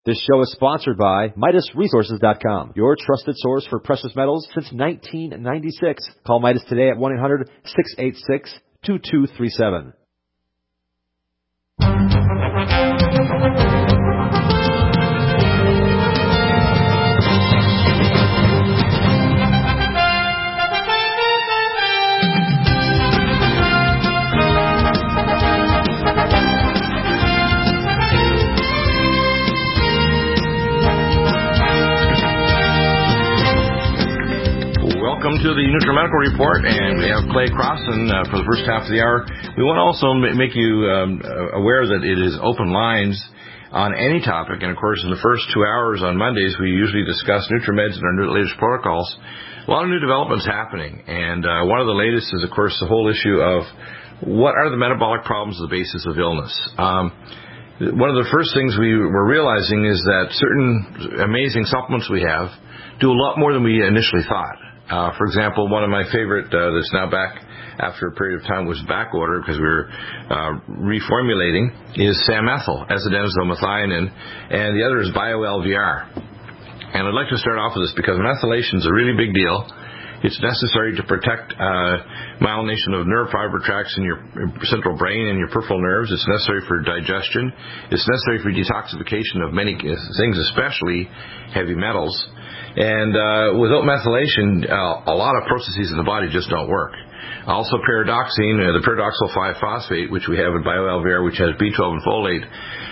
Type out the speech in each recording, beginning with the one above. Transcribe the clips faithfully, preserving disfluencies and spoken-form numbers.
This show is sponsored by Midas Resources dot com, your trusted source for precious metals since nineteen ninety-six. Call Midas today at one eight hundred, six eight six, two two three seven. Welcome to the NutriMedical Report, and we have Clay Crossan uh, for the first half of the hour. We want to also make you um, aware that it is open lines on any topic, and of course in the first two hours on Mondays we usually discuss NutriMeds and our new, latest protocols. A lot of new developments happening, and uh, one of the latest is of course the whole issue of what are the metabolic problems at the basis of illness. Um, one of the first things we were realizing is that certain amazing supplements we have do a lot more than we initially thought. Uh, for example, one of my favorite uh, that's now back after a period of time was back order because we were uh, reformulating is Sam-Methyl, S-adenosylmethionine, and the other is Bio-L V R. And I'd like to start off with this because methylation is a really big deal. It's necessary to protect uh, myelination of nerve fiber tracts in your central brain and your peripheral nerves. It's necessary for digestion. It's necessary for detoxification of many things, especially heavy metals. And uh, without methylation, uh, a lot of processes in the body just don't work. Also, pyridoxine, uh, the pyridoxal five phosphate, which we have in Bio-L V R, which has B twelve and folate,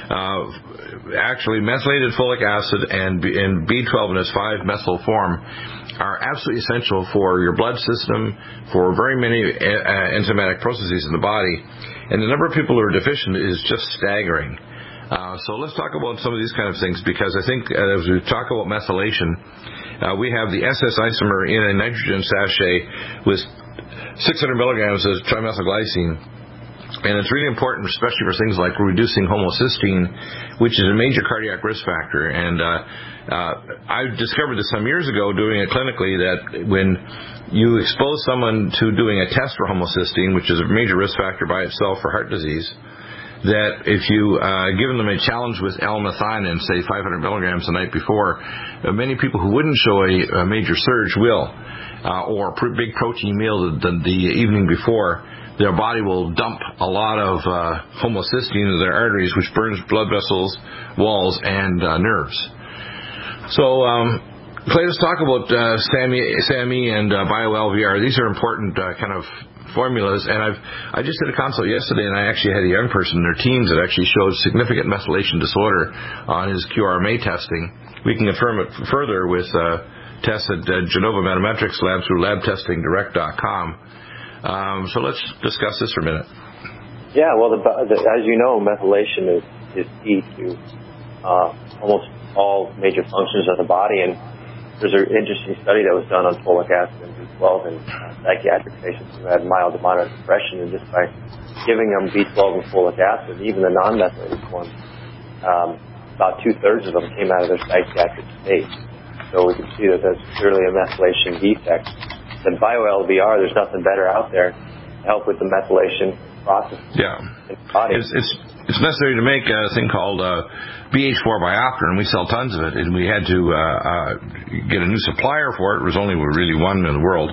uh, actually methylated folic acid and, B- and B twelve in its five methyl form are absolutely essential for your blood system, for very many uh, enzymatic processes in the body. And the number of people who are deficient is just staggering. Uh, so let's talk about some of these kind of things, because I think uh, as we talk about methylation, uh, we have the S S isomer in a nitrogen sachet with six hundred milligrams of trimethylglycine. And it's really important, especially for things like reducing homocysteine, which is a major cardiac risk factor. And uh, uh, I discovered this some years ago doing it clinically, that when you expose someone to doing a test for homocysteine, which is a major risk factor by itself for heart disease, that if you uh, given them a challenge with L-methionine, say five hundred milligrams the night before, uh, many people who wouldn't show a, a major surge will, uh, or a pr- big protein meal the, the, the evening before, their body will dump a lot of uh, homocysteine into their arteries, which burns blood vessels, walls, and uh, nerves. So, um, Clay, let's talk about uh, SAMe, SAMe and uh, Bio-L V R. These are important uh, kind of formulas, and I've I just did a consult yesterday, and I actually had a young person in their teens that actually showed significant methylation disorder on his Q R M A testing. We can confirm it further with uh, tests at uh, Genova Metametrics Lab through lab testing direct dot com. Um, so let's discuss this for a minute. Yeah, well, the, the, as you know, methylation is, is key to uh, almost all major functions of the body, and there's an interesting study that was done on folic acid and B twelve in uh, psychiatric patients who had mild to moderate depression, and just by giving them B twelve and folic acid, even the non-methylated form, um, about two-thirds of them came out of their psychiatric state. So we can see that there's clearly a methylation defect. The Bio-L V R, there's nothing better out there to help with the methylation process. Yeah. In the body. It's, it's, it's necessary to make a thing called uh, B H four biopterin, and we sell tons of it, and we had to uh, uh, get a new supplier for it. There was only really one in the world.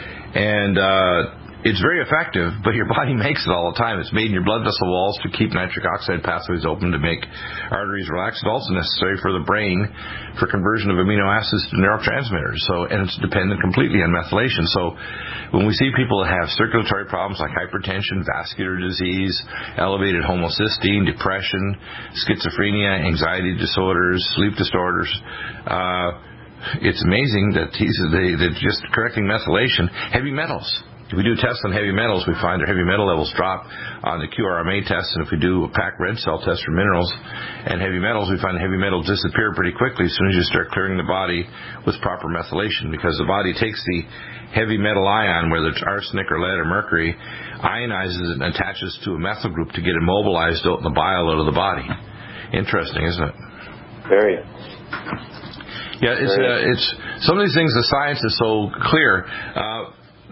And uh, it's very effective, but your body makes it all the time. It's made in your blood vessel walls to keep nitric oxide pathways open, to make arteries relax. It's also necessary for the brain for conversion of amino acids to neurotransmitters. So, and it's dependent completely on methylation. So when we see people that have circulatory problems like hypertension, vascular disease, elevated homocysteine, depression, schizophrenia, anxiety disorders, sleep disorders, uh, it's amazing that he's, they, that just correcting methylation, heavy metals. If we do tests on heavy metals, we find their heavy metal levels drop on the Q R M A test, and if we do a packed red cell test for minerals and heavy metals, we find heavy metals disappear pretty quickly as soon as you start clearing the body with proper methylation, because the body takes the heavy metal ion, whether it's arsenic or lead or mercury, ionizes it and attaches to a methyl group to get it mobilized out in the bile out of the body. Interesting, isn't it? Very. Yeah, it's, uh, it's some of these things, the science is so clear. Uh,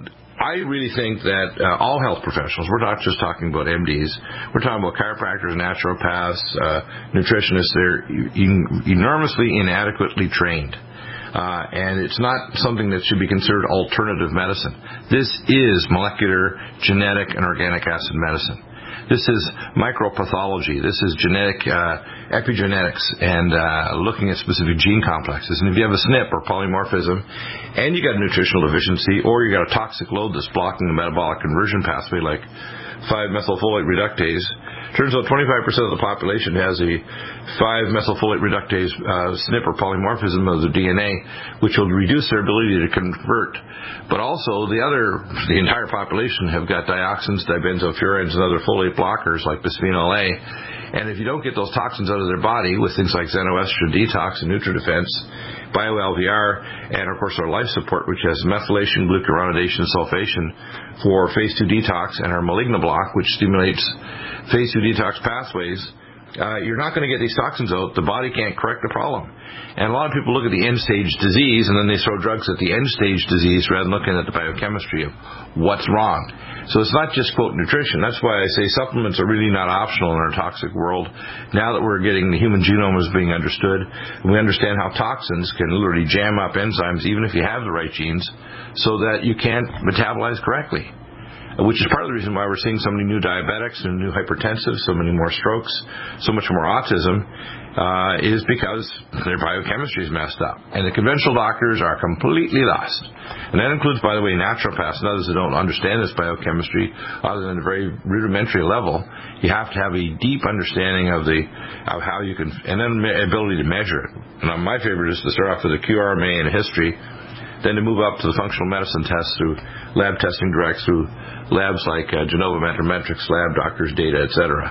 I really think that uh, all health professionals, we're not just talking about M Ds, we're talking about chiropractors, naturopaths, uh, nutritionists, they're en- enormously inadequately trained. Uh, and it's not something that should be considered alternative medicine. This is molecular, genetic, and organic acid medicine. This is micropathology. This is genetic uh, epigenetics and uh, looking at specific gene complexes. And if you have a S N P or polymorphism and you got a nutritional deficiency or you got a toxic load that's blocking the metabolic conversion pathway like five methylfolate reductase, turns out twenty-five percent of the population has a five methylfolate reductase uh, S N P or polymorphism of the D N A, which will reduce their ability to convert. But also the other, the entire population have got dioxins, dibenzofurans, and other folate blockers like bisphenol A. And if you don't get those toxins out of their body with things like xenoestrogen detox and NutriDefense, BioLV R, and of course our life support, which has methylation, glucuronidation, sulfation for phase two detox, and our Maligna block, which stimulates phase two detox pathways, uh, you're not going to get these toxins out. The body can't correct the problem. And a lot of people look at the end-stage disease, and then they throw drugs at the end-stage disease rather than looking at the biochemistry of what's wrong. So it's not just, quote, nutrition. That's why I say supplements are really not optional in our toxic world. Now that we're getting the human genome is being understood, we understand how toxins can literally jam up enzymes, even if you have the right genes, so that you can't metabolize correctly. Which is part of the reason why we're seeing so many new diabetics and new hypertensives, so many more strokes, so much more autism, uh, is because their biochemistry is messed up. And the conventional doctors are completely lost. And that includes, by the way, naturopaths and others that don't understand this biochemistry other than a very rudimentary level. You have to have a deep understanding of the of how you can, and then ability to measure it. And my favorite is to start off with a Q R M A and a history, then to move up to the functional medicine tests through lab testing direct through labs like uh, Genova Metrics, Lab Doctors, Data, et cetera.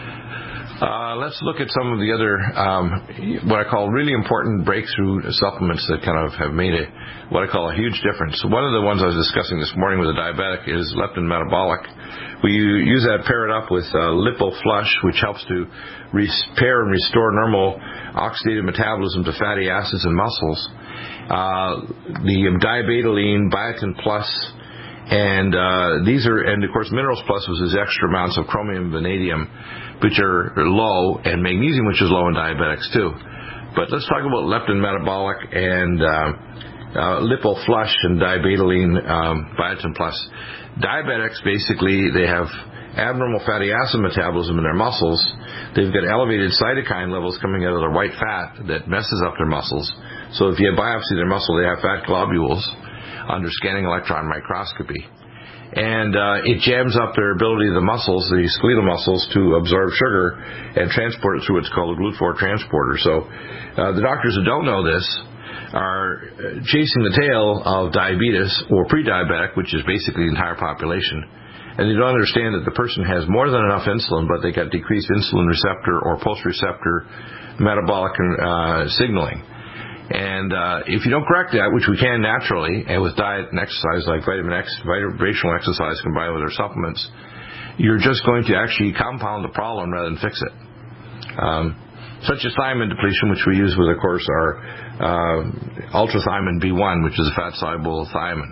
Uh, let's look at some of the other, um, what I call really important breakthrough supplements that kind of have made a, what I call a huge difference. One of the ones I was discussing this morning with a diabetic is leptin metabolic. We use that, pair it up with uh, LipoFlush, which helps to repair and restore normal oxidative metabolism to fatty acids and muscles. Uh, the diabetoline, biotin plus, and uh, these are, and of course, Minerals Plus was his extra amounts of chromium and vanadium, which are low, and magnesium, which is low in diabetics too. But let's talk about leptin metabolic and uh, uh, LipoFlush and diabetoline, um, biotin plus. Diabetics, basically, they have abnormal fatty acid metabolism in their muscles. They've got elevated cytokine levels coming out of their white fat that messes up their muscles. So if you biopsy their muscle, they have fat globules under scanning electron microscopy. And uh, it jams up their ability of the muscles, the skeletal muscles, to absorb sugar and transport it through what's called a glutathione transporter. So uh, the doctors who don't know this are chasing the tail of diabetes or pre-diabetic, which is basically the entire population. And they don't understand that the person has more than enough insulin, but they got decreased insulin receptor or post-receptor metabolic uh, signaling. And uh, if you don't correct that, which we can naturally, and with diet and exercise like vitamin X, vibrational exercise combined with our supplements, you're just going to actually compound the problem rather than fix it. Um, such as thiamine depletion, which we use with, of course, our uh, ultrathymine B one, which is a fat-soluble thiamine.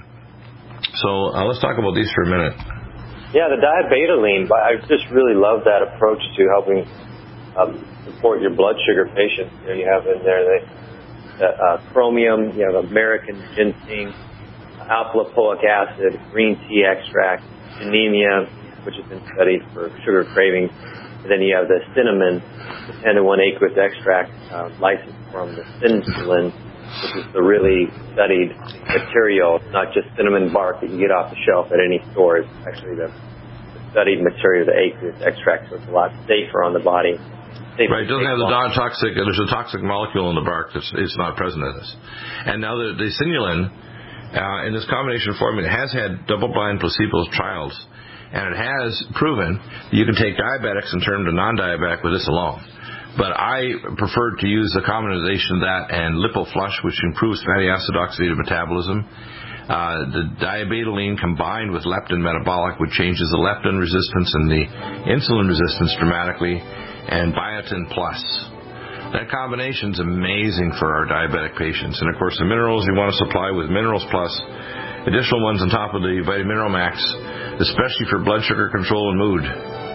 So uh, let's talk about these for a minute. Yeah, the diabetoline, I just really love that approach to helping um, support your blood sugar patients. You know, you have in there the Uh, uh, chromium, you have American ginseng, alpha-lipoic acid, green tea extract, anemia, which has been studied for sugar cravings, and then you have the cinnamon, the ten to one aqueous extract uh, licensed from the Cinnulin, which is the really studied material. It's not just cinnamon bark that you get off the shelf at any store. It's actually the, the studied material, the aqueous extract, so it's a lot safer on the body. Right, it doesn't have the non-toxic, there's a toxic molecule in the bark that's it's not present in this. And now the, the Cinnulin, uh, in this combination formula, has had double-blind placebo trials, and it has proven that you can take diabetics and turn them to non-diabetic with this alone. But I prefer to use the combination of that and LipoFlush, which improves fatty acid oxidative metabolism. Uh, the diabetoline combined with leptin metabolic, which changes the leptin resistance and the insulin resistance dramatically, and biotin plus. That combination's amazing for our diabetic patients. And of course, the minerals you want to supply with Minerals Plus additional ones on top of the Vitamin Mineral Max, especially for blood sugar control and mood.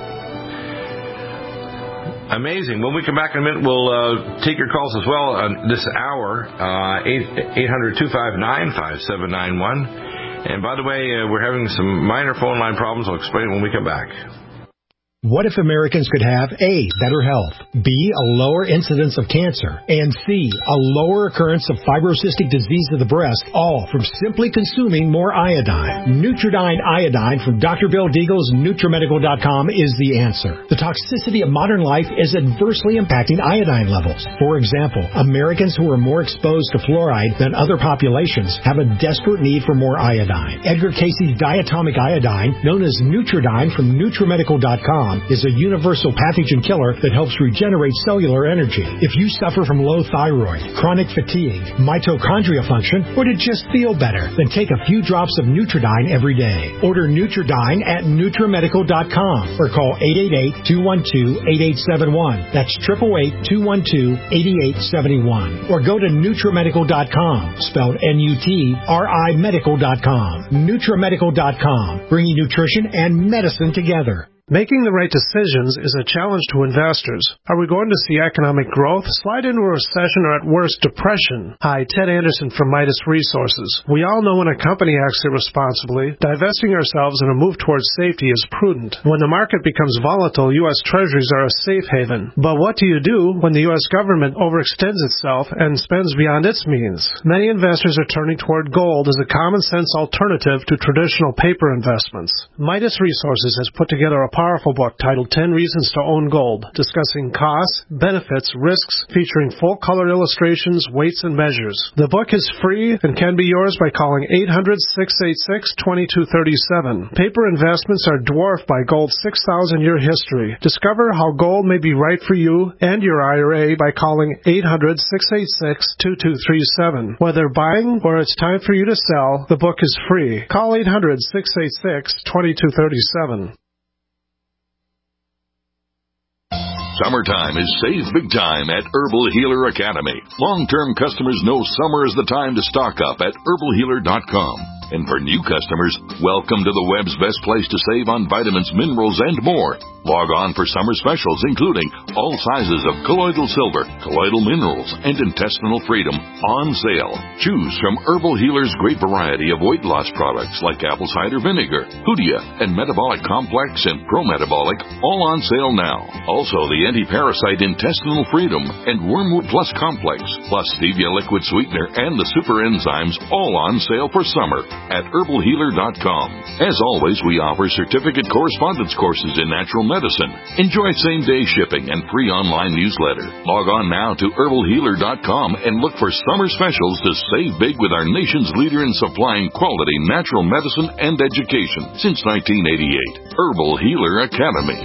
Amazing. When we come back in a minute, we'll uh, take your calls as well on this hour, uh, eight hundred, two five nine, five seven nine one. And by the way, uh, we're having some minor phone line problems. I'll explain it when we come back. What if Americans could have A, better health, B, a lower incidence of cancer, and C, a lower occurrence of fibrocystic disease of the breast, all from simply consuming more iodine? Nutridyne Iodine from Doctor Bill Deagle's Nutramedical dot com is the answer. The toxicity of modern life is adversely impacting iodine levels. For example, Americans who are more exposed to fluoride than other populations have a desperate need for more iodine. Edgar Casey's diatomic iodine, known as Nutridyne from Nutramedical dot com, is a universal pathogen killer that helps regenerate cellular energy. If you suffer from low thyroid, chronic fatigue, mitochondria function, or to just feel better, then take a few drops of Nutridyne every day. Order Nutridyne at Nutramedical dot com or call eight eight eight, two one two, eight eight seven one. That's eight eight eight, two one two, eight eight seven one. Or go to Nutramedical dot com, spelled N U T R I Medical dot com. Nutramedical dot com, bringing nutrition and medicine together. Making the right decisions is a challenge to investors. Are we going to see economic growth, slide into a recession, or at worst, depression? Hi, Ted Anderson from Midas Resources. We all know when a company acts irresponsibly, divesting ourselves in a move towards safety is prudent. When the market becomes volatile, U S Treasuries are a safe haven. But what do you do when the U S government overextends itself and spends beyond its means? Many investors are turning toward gold as a common-sense alternative to traditional paper investments. Midas Resources has put together a powerful book titled ten Reasons to Own Gold, discussing costs, benefits, risks, featuring full-color illustrations, weights, and measures. The book is free and can be yours by calling eight hundred, six eight six, two two three seven. Paper investments are dwarfed by gold's six thousand year history. Discover how gold may be right for you and your I R A by calling eight hundred, six eight six, two two three seven. Whether buying or it's time for you to sell, the book is free. Call eight hundred, six eight six, two two three seven. Summertime is save big time at Herbal Healer Academy. Long-term customers know summer is the time to stock up at herbal healer dot com. And for new customers, welcome to the web's best place to save on vitamins, minerals, and more. Log on for summer specials, including all sizes of colloidal silver, colloidal minerals, and intestinal freedom on sale. Choose from Herbal Healer's great variety of weight loss products like apple cider vinegar, Hoodia, and Metabolic Complex and Pro-Metabolic, all on sale now. Also, the anti-parasite intestinal freedom and Wormwood Plus Complex, plus stevia liquid sweetener and the super enzymes, all on sale for summer at herbal healer dot com. As always, we offer certificate correspondence courses in natural medicine. Enjoy same-day shipping and free online newsletter. Log on now to herbal healer dot com and look for summer specials to save big with our nation's leader in supplying quality natural medicine and education since nineteen eighty-eight. Herbal Healer Academy.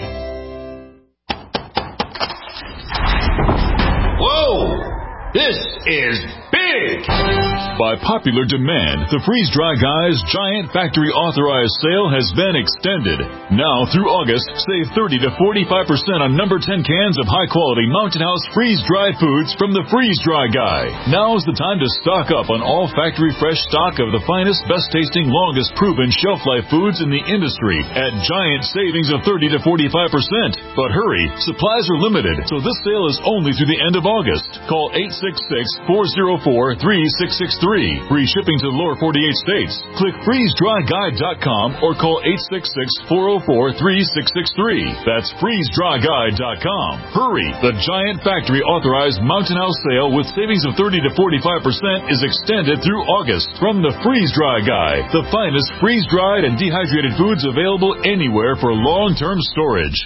Whoa! This is big! By popular demand, the Freeze Dry Guy's giant factory authorized sale has been extended. Now through August, save thirty to forty-five percent on number ten cans of high quality Mountain House freeze dried foods from the Freeze Dry Guy. Now is the time to stock up on all factory fresh stock of the finest, best tasting, longest proven shelf life foods in the industry at giant savings of thirty to forty-five percent. But hurry, supplies are limited, so this sale is only through the end of August. Call eight six six, four oh four, three six six three. Free shipping to the lower forty-eight states. Click freeze dry guide dot com or call eight six six, four oh four, three six six three. That's freeze dry guide dot com. Hurry! The giant factory authorized Mountain House sale with savings of thirty to forty-five percent is extended through August from the Freeze Dry Guy, the finest freeze-dried and dehydrated foods available anywhere for long-term storage.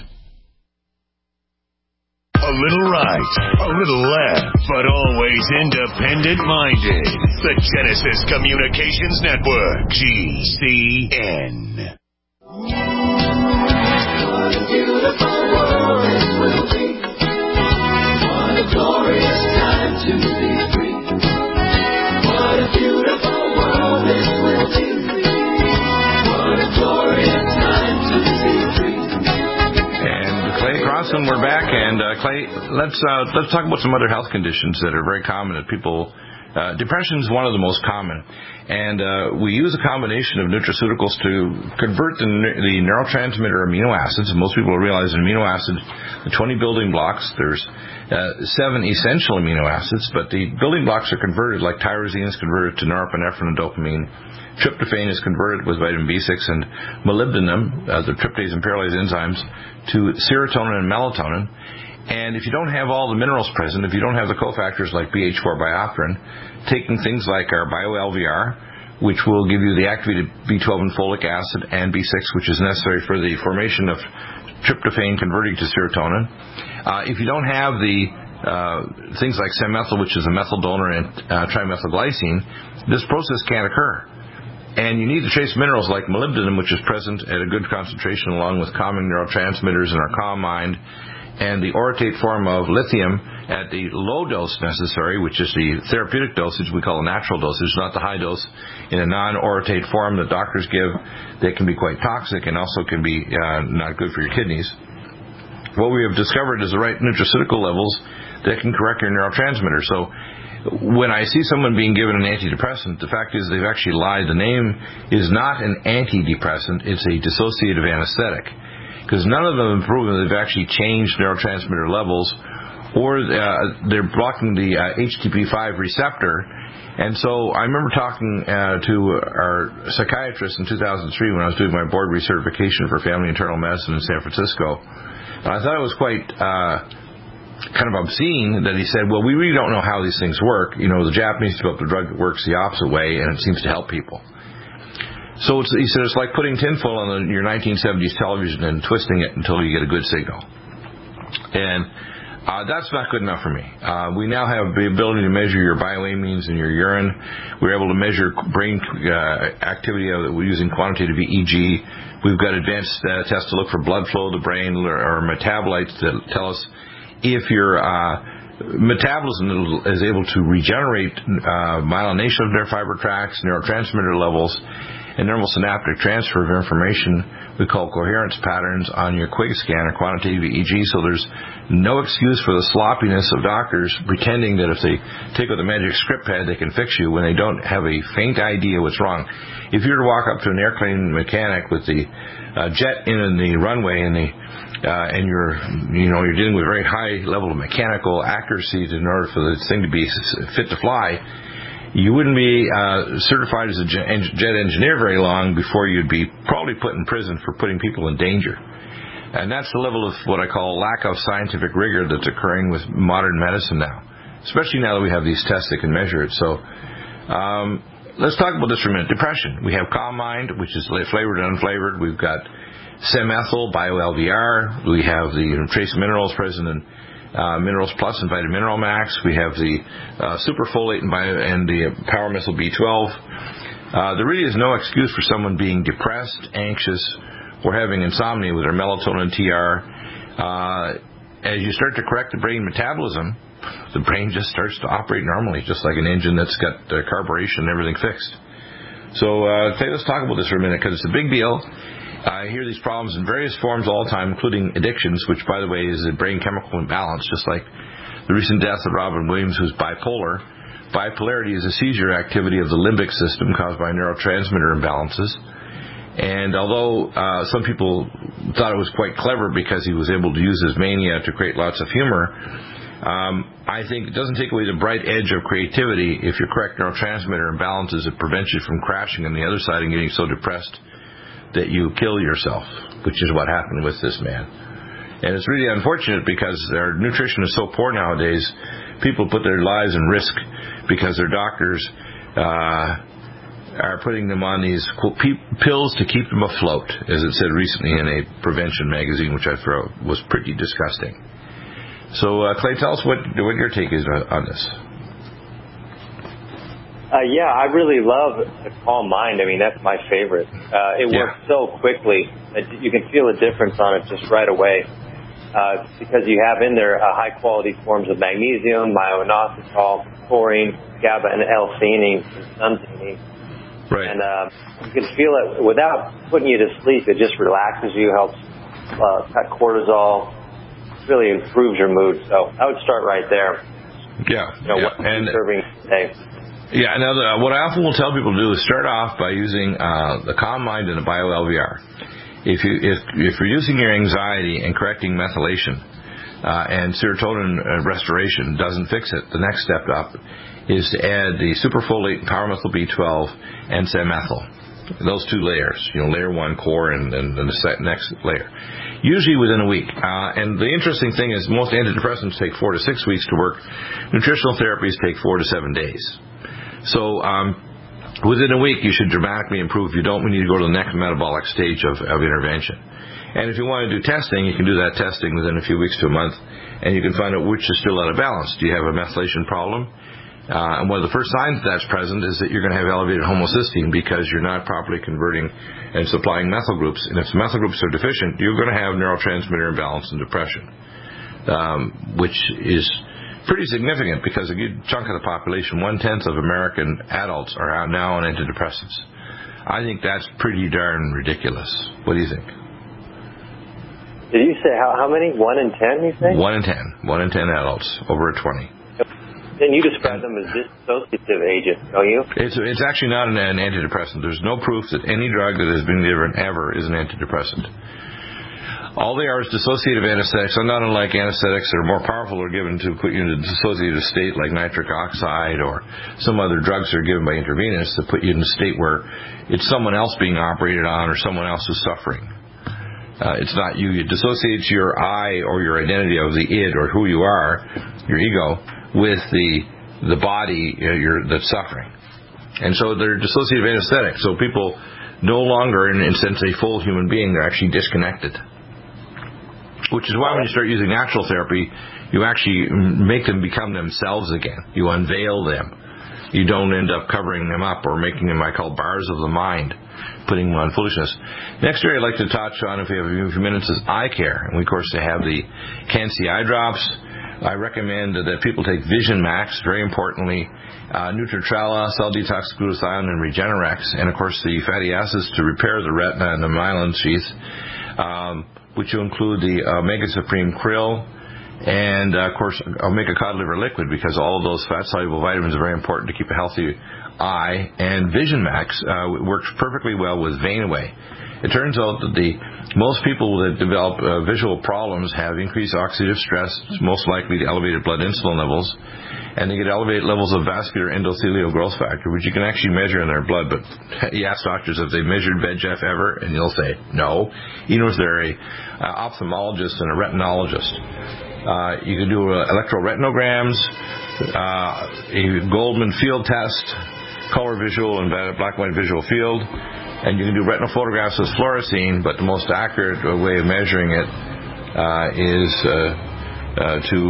A little right, a little left, but always independent-minded. The Genesis Communications Network, G C N. What a beautiful world this will be. What a glorious time to be free. What a beautiful world this will be. What a glorious time to be free. Clay Crossan, we're back, and uh, Clay, let's uh, let's talk about some other health conditions that are very common that people Uh, depression is one of the most common, and uh, we use a combination of nutraceuticals to convert the, the neurotransmitter amino acids. Most people realize an amino acid, the twenty building blocks, there's uh, seven essential amino acids, but the building blocks are converted, like tyrosine is converted to norepinephrine and dopamine. Tryptophan is converted with vitamin B six, and molybdenum, uh, the tryptase and pyrrolase enzymes, to serotonin and melatonin. And if you don't have all the minerals present, if you don't have the cofactors like B H four biopterin, taking things like our BioLV R, which will give you the activated B twelve and folic acid, and B six, which is necessary for the formation of tryptophan converting to serotonin. Uh, if you don't have the uh, things like sammethyl, which is a methyl donor, and uh, trimethylglycine, this process can't occur. And you need the trace minerals like molybdenum, which is present at a good concentration along with calming neurotransmitters in our calm mind, and the orotate form of lithium at the low dose necessary, which is the therapeutic dosage we call a natural dosage, not the high dose in a non-orotate form that doctors give that can be quite toxic and also can be uh, not good for your kidneys. What we have discovered is the right nutraceutical levels that can correct your neurotransmitter. So when I see someone being given an antidepressant, the fact is they've actually lied. The name is not an antidepressant, it's a dissociative anesthetic. Because none of them have proven they've actually changed neurotransmitter levels, or uh, they're blocking the uh, H T P five receptor. And so I remember talking uh, to our psychiatrist in two thousand three when I was doing my board recertification for family internal medicine in San Francisco. And I thought it was quite uh, kind of obscene that he said, well, we really don't know how these things work. You know, the Japanese developed a drug that works the opposite way, and it seems to help people. So it's, he said it's like putting tinfoil on the, your nineteen seventies television and twisting it until you get a good signal. And uh, that's not good enough for me. Uh, we now have the ability to measure your bioamines in your urine. We're able to measure brain uh, activity of, we're using quantitative E E G. We've got advanced uh, tests to look for blood flow to the brain or, or metabolites that tell us if your uh, metabolism is able to regenerate uh, myelination of nerve fiber tracts, neurotransmitter levels, and nerval-synaptic transfer of information we call coherence patterns on your Quig scan or quantitative E E G. So there's no excuse for the sloppiness of doctors pretending that if they take out the magic script pad they can fix you when they don't have a faint idea what's wrong. If you were to walk up to an airplane mechanic with the uh, jet in the runway and the uh, and you're you know you're dealing with very high level of mechanical accuracy in order for this thing to be fit to fly, you wouldn't be uh, certified as a jet engineer very long before you'd be probably put in prison for putting people in danger. And that's the level of what I call lack of scientific rigor that's occurring with modern medicine now, especially now that we have these tests that can measure it. So um, let's talk about this for a minute. Depression. We have Calm Mind, which is flavored and unflavored. We've got Samethyl, BioLV R. We have the trace minerals present in Uh, Minerals Plus and Vitamin Mineral Max. We have the uh, Superfolate and, bio, and the Power Missile B twelve. Uh, there really is no excuse for someone being depressed, anxious, or having insomnia with their melatonin T R. Uh, as you start to correct the brain metabolism, the brain just starts to operate normally, just like an engine that's got uh, carburation and everything fixed. So uh, okay, let's talk about this for a minute, because it's a big deal. I hear these problems in various forms all the time, including addictions, which, by the way, is a brain chemical imbalance, just like the recent death of Robin Williams, who's bipolar. Bipolarity is a seizure activity of the limbic system caused by neurotransmitter imbalances. And although uh, some people thought it was quite clever because he was able to use his mania to create lots of humor, um, I think it doesn't take away the bright edge of creativity if your correct neurotransmitter imbalances. It prevents you from crashing on the other side and getting so depressed that you kill yourself, which is what happened with this man. And it's really unfortunate because our nutrition is so poor nowadays, people put their lives in risk because their doctors uh, are putting them on these quote, pills to keep them afloat, as it said recently in a prevention magazine, which I thought was pretty disgusting. So, uh, Clay, tell us what, what your take is on this. Uh, yeah, I really love the Calm Mind. I mean, that's my favorite. Uh, it yeah. works so quickly that you can feel a difference on it just right away. Uh, because you have in there uh, high-quality forms of magnesium, myo-inositol, taurine, GABA, and L-theanine, and suntheanine. Right. And uh, you can feel it without putting you to sleep. It just relaxes you, helps uh, cut cortisol, really improves your mood. So I would start right there. Yeah. You know, yeah. what and serving today. Yeah. Now, the, what I often will tell people to do is start off by using uh, the Calm Mind and the Bio-L V R. If you if if reducing your anxiety and correcting methylation uh, and serotonin uh, restoration doesn't fix it, the next step up is to add the superfolate, power-methyl B twelve, and Sam-methyl. Those two layers, you know, layer one core and, and, and the next layer, usually within a week. Uh, and the interesting thing is most antidepressants take four to six weeks to work. Nutritional therapies take four to seven days. So um, within a week, you should dramatically improve. If you don't, we need to go to the next metabolic stage of, of intervention. And if you want to do testing, you can do that testing within a few weeks to a month, and you can find out which is still out of balance. Do you have a methylation problem? Uh, and one of the first signs that's present is that you're going to have elevated homocysteine because you're not properly converting and supplying methyl groups. And if the methyl groups are deficient, you're going to have neurotransmitter imbalance and depression, um, which is pretty significant because a good chunk of the population, one-tenth of American adults, are out now on antidepressants. I think that's pretty darn ridiculous. What do you think? Did you say how, how many? One in ten, you say? One in ten. One in ten adults over twenty. Then you describe them as dissociative agents, don't you? It's it's actually not an, an antidepressant. There's no proof that any drug that has been given ever is an antidepressant. All they are is dissociative anesthetics. So not unlike anesthetics that are more powerful are given to put you in a dissociative state like nitric oxide or some other drugs that are given by intravenous that put you in a state where it's someone else being operated on or someone else is suffering. Uh, it's not you. It dissociates your I or your identity of the id or who you are, your ego, with the the body you know, you're, that's suffering. And so they're dissociative anesthetics. So people no longer, in, in a sense, a full human being. They're actually disconnected. Which is why when you start using natural therapy, you actually make them become themselves again. You unveil them. You don't end up covering them up or making them, I call, bars of the mind, putting them on foolishness. Next area I'd like to touch on, if we have a few minutes, is eye care. And we, of course, they have the Can-C eye drops. I recommend that people take Vision Max, very importantly, uh, Nutritrala, Cell Detox, Glutathione, and Regenerex, and, of course, the fatty acids to repair the retina and the myelin sheath, um, which will include the Omega Supreme Krill, and, uh, of course, Omega Cod Liver Liquid, because all of those fat-soluble vitamins are very important to keep a healthy eye. And Vision Max uh, works perfectly well with Vein-Away. It turns out that the most people that develop uh, visual problems have increased oxidative stress, most likely elevated blood insulin levels, and they get elevated levels of vascular endothelial growth factor, which you can actually measure in their blood. But you ask doctors if they measured V E G F ever, and they'll say no, even if they're a uh, ophthalmologist and a retinologist. Uh, you can do uh, electroretinograms, uh, a Goldman field test, color visual and black and white visual field. And you can do retinal photographs with fluorescein, but the most accurate way of measuring it uh, is uh, uh, to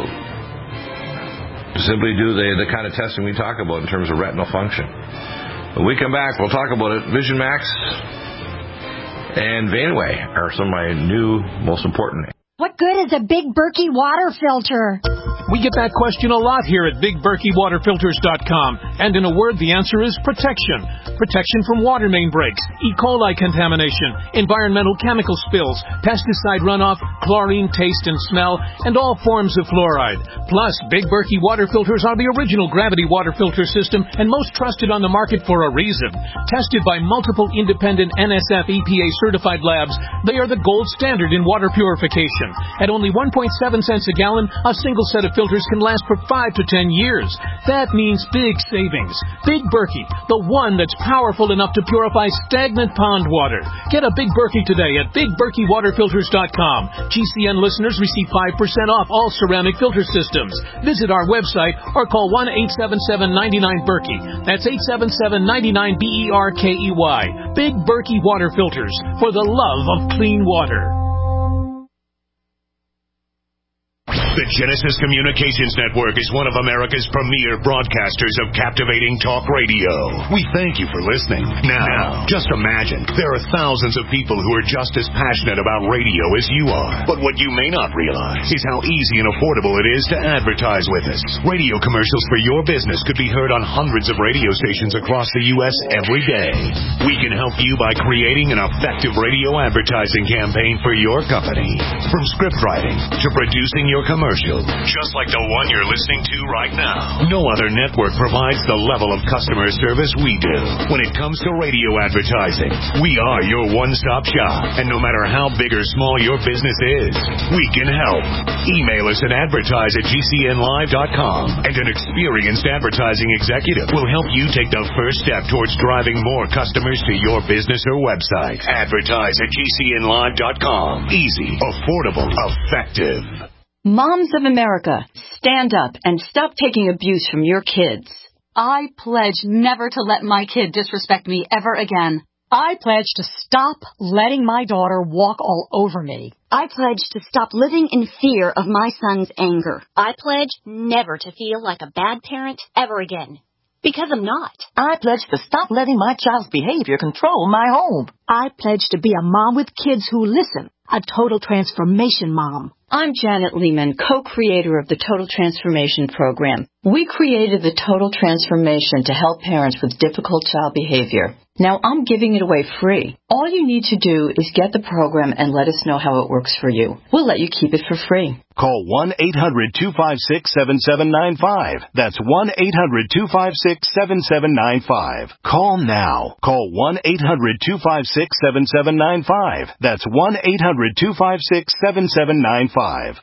simply do the, the kind of testing we talk about in terms of retinal function. When we come back, we'll talk about it. Vision Max and Vein-Away are some of my new, most important. What good is a Big Berkey water filter? We get that question a lot here at Big Berkey Water Filters dot com. And in a word, the answer is protection. Protection from water main breaks, E. coli contamination, environmental chemical spills, pesticide runoff, chlorine taste and smell, and all forms of fluoride. Plus, Big Berkey water filters are the original gravity water filter system and most trusted on the market for a reason. Tested by multiple independent N S F E P A certified labs, they are the gold standard in water purification. At only one point seven cents a gallon, a single set of filters can last for five to ten years. That means big savings. Big Berkey, the one that's powerful enough to purify stagnant pond water. Get a Big Berkey today at Big Berkey Water Filters dot com. G C N listeners receive five percent off all ceramic filter systems. Visit our website or call one eight seven seven, nine nine, Berkey. That's eight seven seven, nine nine, B E R K E Y. Big Berkey Water Filters, for the love of clean water. The Genesis Communications Network is one of America's premier broadcasters of captivating talk radio. We thank you for listening. Now, just imagine, there are thousands of people who are just as passionate about radio as you are. But what you may not realize is how easy and affordable it is to advertise with us. Radio commercials for your business could be heard on hundreds of radio stations across the U S every day. We can help you by creating an effective radio advertising campaign for your company. From script writing to producing your commercial, commercial, just like the one you're listening to right now. No other network provides the level of customer service we do. When it comes to radio advertising, we are your one-stop shop. And no matter how big or small your business is, we can help. Email us at advertise at g c n live dot com, and an experienced advertising executive will help you take the first step towards driving more customers to your business or website. Advertise at g c n live dot com. Easy, affordable, effective. Moms of America, stand up and stop taking abuse from your kids. I pledge never to let my kid disrespect me ever again. I pledge to stop letting my daughter walk all over me. I pledge to stop living in fear of my son's anger. I pledge never to feel like a bad parent ever again. Because I'm not. I pledge to stop letting my child's behavior control my home. I pledge to be a mom with kids who listen, a total transformation mom. I'm Janet Lehman, co-creator of the Total Transformation Program. We created the Total Transformation to help parents with difficult child behavior. Now I'm giving it away free. All you need to do is get the program and let us know how it works for you. We'll let you keep it for free. Call one eight hundred two five six seven seven nine five. That's one eight hundred two five six seven seven nine five. Call now. Call one eight hundred two five six seven seven nine five. That's one eight hundred two five six seven seven nine five.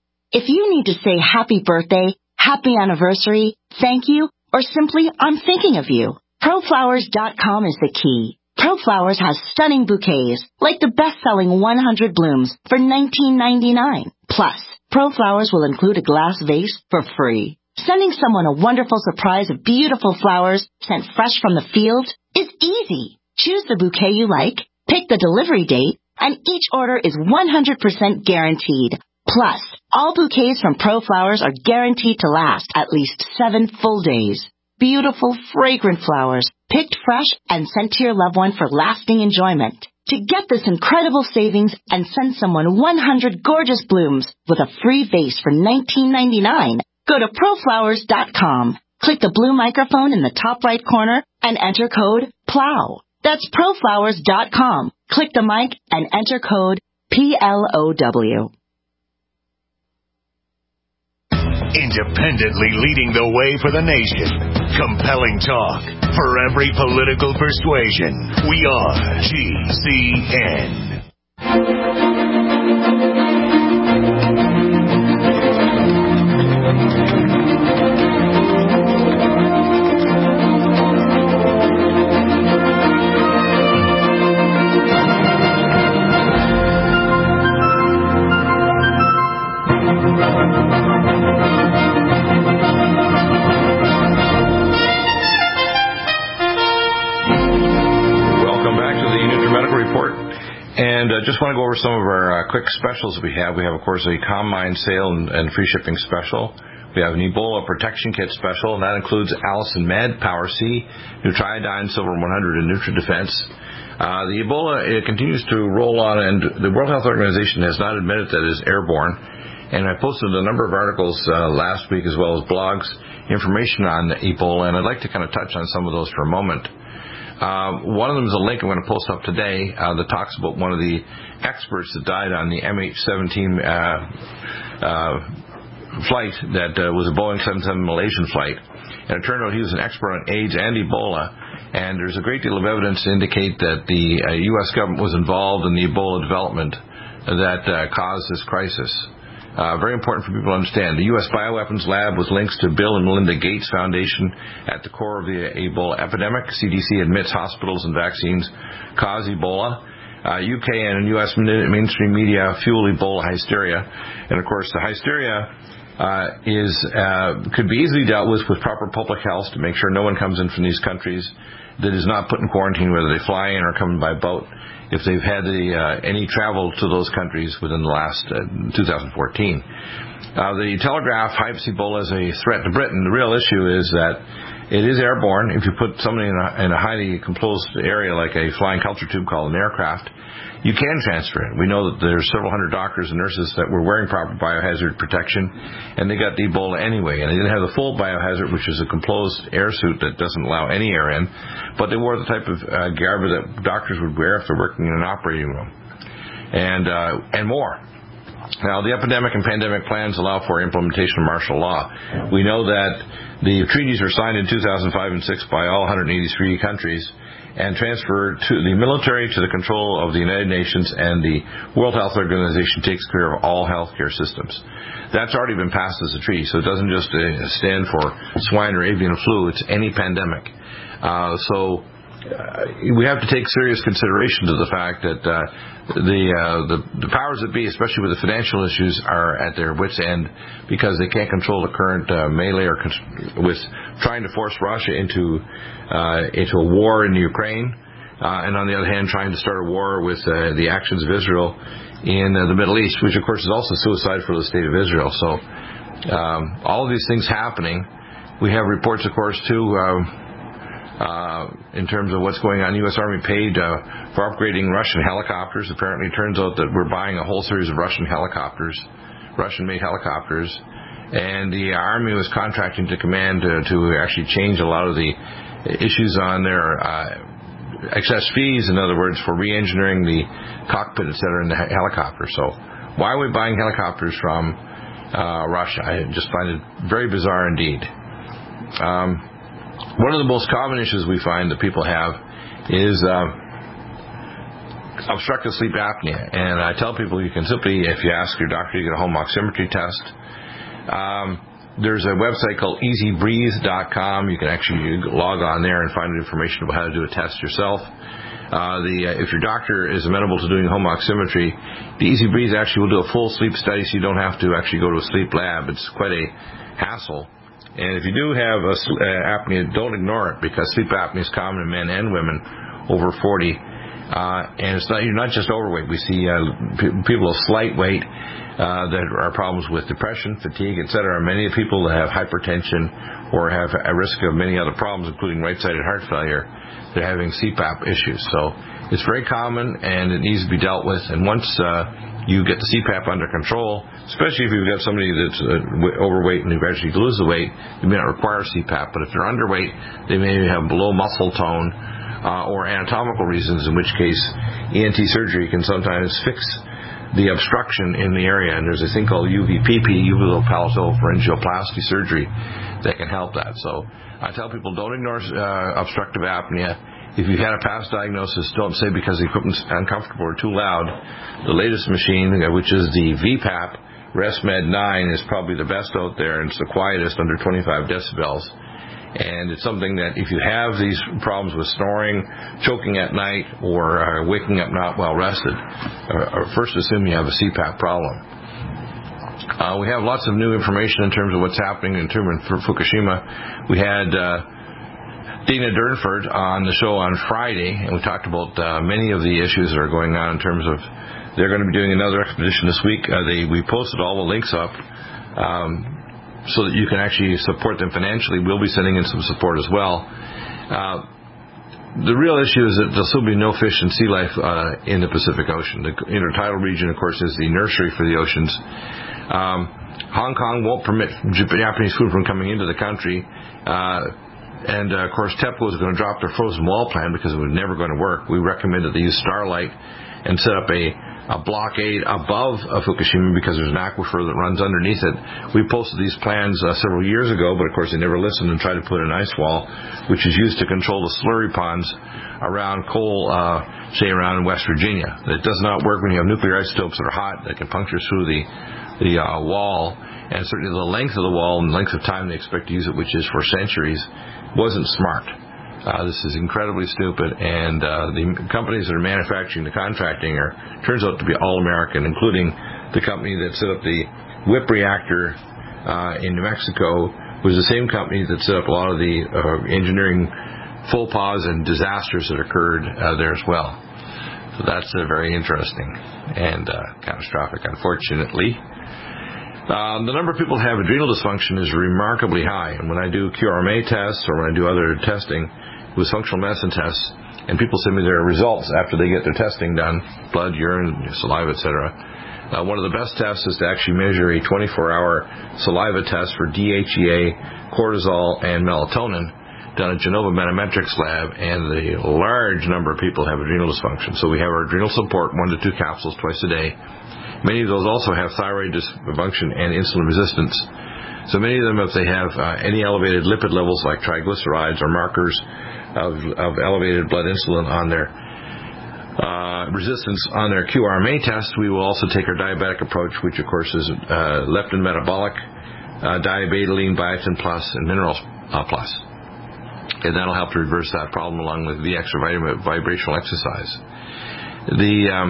If you need to say happy birthday, happy anniversary, thank you, or simply I'm thinking of you, pro flowers dot com is the key. ProFlowers has stunning bouquets, like the best-selling one hundred blooms for nineteen ninety-nine. Plus, ProFlowers will include a glass vase for free. Sending someone a wonderful surprise of beautiful flowers sent fresh from the field is easy. Choose the bouquet you like, pick the delivery date, and each order is one hundred percent guaranteed. Plus, all bouquets from ProFlowers are guaranteed to last at least seven full days. Beautiful, fragrant flowers, picked fresh and sent to your loved one for lasting enjoyment. To get this incredible savings and send someone one hundred gorgeous blooms with a free vase for nineteen ninety-nine, go to pro flowers dot com. Click the blue microphone in the top right corner and enter code PLOW. That's pro flowers dot com. Click the mic and enter code P L O W. Independently leading the way for the nation. Compelling talk for every political persuasion. We are G C N. And uh, just want to go over some of our uh, quick specials that we have. We have, of course, a Combine sale and, and free shipping special. We have an Ebola protection kit special, and that includes Allison Med, Power C, Nutriodine, Silver one hundred, and NutriDefense. Uh, the Ebola it continues to roll on, and the World Health Organization has not admitted that it is airborne. And I posted a number of articles uh, last week as well as blogs, information on Ebola, and I'd like to kind of touch on some of those for a moment. Uh, one of them is a link I'm going to post up today uh, that talks about one of the experts that died on the M H seventeen uh, uh, flight that uh, was a Boeing seven seventy-seven Malaysian flight. And it turned out he was an expert on AIDS and Ebola. And there's a great deal of evidence to indicate that the uh, U S government was involved in the Ebola development that uh, caused this crisis. Uh, very important for people to understand. The U S Bioweapons Lab with links to Bill and Melinda Gates Foundation at the core of the Ebola epidemic. C D C admits hospitals and vaccines cause Ebola. Uh, U K and U S mainstream media fuel Ebola hysteria. And, of course, the hysteria uh, is uh, could be easily dealt with with proper public health to make sure no one comes in from these countries that is not put in quarantine, whether they fly in or come by boat, if they've had the, uh, any travel to those countries within the last uh, two thousand fourteen. Uh, the Telegraph hypes Ebola as a threat to Britain. The real issue is that it is airborne. If you put somebody in a, in a highly enclosed area like a flying culture tube called an aircraft, you can transfer it. We know that there's several hundred doctors and nurses that were wearing proper biohazard protection, and they got the Ebola anyway. And they didn't have the full biohazard, which is a closed air suit that doesn't allow any air in, but they wore the type of uh, garb that doctors would wear if they're working in an operating room, and uh, and more. Now, the epidemic and pandemic plans allow for implementation of martial law. We know that the treaties were signed in two thousand five and six by all one hundred eighty-three countries and transferred to the military to the control of the United Nations, and the World Health Organization takes care of all healthcare systems. That's already been passed as a treaty, so it doesn't just uh, stand for swine or avian flu, it's any pandemic. Uh, so uh, we have to take serious consideration to the fact that uh, the, uh, the the powers that be, especially with the financial issues, are at their wits' end because they can't control the current uh, melee or con- with trying to force Russia into uh, into a war in Ukraine, uh, and on the other hand, trying to start a war with uh, the actions of Israel in uh, the Middle East, which of course is also suicide for the state of Israel. So um, all of these things happening. We have reports, of course, too. Uh, Uh, in terms of what's going on. U S Army paid uh, for upgrading Russian helicopters. Apparently, it turns out that we're buying a whole series of Russian helicopters, Russian-made helicopters, and the Army was contracting to command to, to actually change a lot of the issues on their uh, excess fees, in other words, for re-engineering the cockpit, et cetera, in the helicopter. So why are we buying helicopters from uh, Russia? I just find it very bizarre indeed. Um, One of the most common issues we find that people have is uh, obstructive sleep apnea. And I tell people you can simply, if you ask your doctor, you get a home oximetry test. Um, there's a website called easy breathe dot com. You can actually log on there and find information about how to do a test yourself. Uh, the uh, if your doctor is amenable to doing home oximetry, the Easy Breathe actually will do a full sleep study, so you don't have to actually go to a sleep lab. It's quite a hassle. And if you do have a, uh, apnea, don't ignore it, because sleep apnea is common in men and women over forty. Uh, and it's not, you're not just overweight. We see uh, p- people of slight weight uh, that are problems with depression, fatigue, et cetera. Many people that have hypertension or have a risk of many other problems, including right-sided heart failure, they're having C PAP issues. So it's very common, and it needs to be dealt with. And once uh, you get the C PAP under control, especially if you've got somebody that's uh, overweight and you gradually lose the weight, you may not require C PAP. But if they're underweight, they may have low muscle tone uh, or anatomical reasons, in which case E N T surgery can sometimes fix the obstruction in the area. And there's a thing called U V P P, uvulopalatopharyngoplasty surgery, that can help that. So I tell people, don't ignore uh, obstructive apnea. If you've had a past diagnosis, don't say because the equipment's uncomfortable or too loud. The latest machine, which is the V PAP, ResMed nine, is probably the best out there, and it's the quietest, under twenty-five decibels. And it's something that if you have these problems with snoring, choking at night, or uh, waking up not well rested, uh, or first assume you have a C PAP problem. Uh, we have lots of new information in terms of what's happening in terms of Fukushima. We had uh, Dina Durnford on the show on Friday, and we talked about uh, many of the issues that are going on in terms of they're going to be doing another expedition this week. Uh, they, we posted all the links up um, so that you can actually support them financially. We'll be sending in some support as well. Uh, the real issue is that there'll still be no fish and sea life uh, in the Pacific Ocean. The intertidal region, of course, is the nursery for the oceans. Um, Hong Kong won't permit Japanese food from coming into the country. Uh, And, uh, of course, TEPCO is going to drop their frozen wall plan because it was never going to work. We recommend that they use Starlight and set up a, a blockade above uh, Fukushima, because there's an aquifer that runs underneath it. We posted these plans uh, several years ago, but, of course, they never listened and tried to put an ice wall, which is used to control the slurry ponds around coal, uh, say, around West Virginia. It does not work when you have nuclear isotopes that are hot that can puncture through the, the uh, wall. And certainly the length of the wall and the length of time they expect to use it, which is for centuries, wasn't smart. Uh, this is incredibly stupid, and uh, the companies that are manufacturing the contracting are turns out to be all American, including the company that set up the W I P reactor uh, in New Mexico, was the same company that set up a lot of the uh, engineering faux pas and disasters that occurred uh, there as well. So that's uh, very interesting and uh, catastrophic, unfortunately. Um, the number of people who have adrenal dysfunction is remarkably high. And when I do Q R M A tests, or when I do other testing with functional medicine tests, and people send me their results after they get their testing done, blood, urine, saliva, et cetera, uh, one of the best tests is to actually measure a twenty-four hour saliva test for D H E A, cortisol, and melatonin done at Genova Metametrics Lab, and the large number of people have adrenal dysfunction. So we have our adrenal support, one to two capsules twice a day. Many of those also have thyroid dysfunction and insulin resistance. So many of them, if they have uh, any elevated lipid levels like triglycerides or markers of, of elevated blood insulin on their uh, resistance on their Q R M A test, we will also take our diabetic approach, which of course is uh, leptin metabolic, uh, diabetoline, biotin plus, and minerals uh, plus. And that'll help to reverse that problem along with the extra vitamin, vibrational exercise. The um,